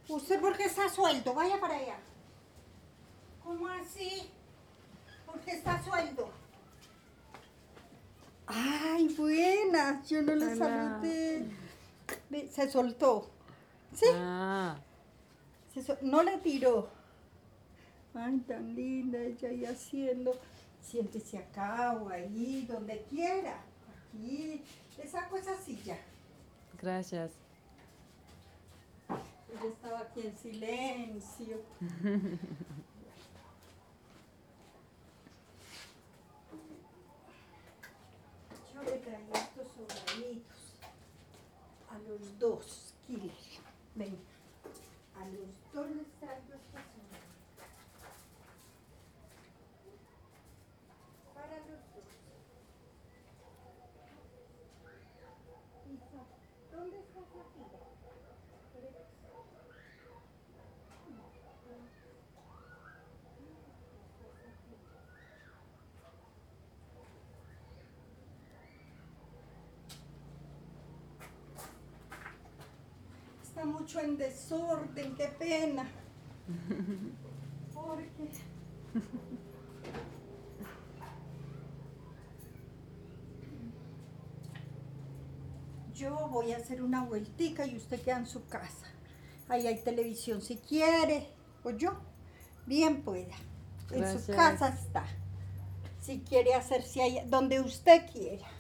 ¿Usted por qué está suelto? Vaya para allá. ¿Cómo así? ¿Por qué está suelto? Ay, buenas. Yo no le Hola. saludé. Se soltó. ¿Sí? Ah, No le tiró. Ay, tan linda ella ahí haciendo. Siéntese acá o ahí, donde quiera. Aquí. Le saco esa silla. gracias. Ella estaba aquí en silencio. Yo le traía estos sobraditos a los dos, Killer. Ven, a los dos les traigo estas sobraditas. Para los dos. Isa, ¿dónde está Sofía? Está mucho en desorden, qué pena. Porque yo voy a hacer una vueltica y usted queda en su casa. Ahí hay televisión si quiere, o yo, bien pueda. En su Gracias. casa está. Si quiere hacerse ahí, donde usted quiera.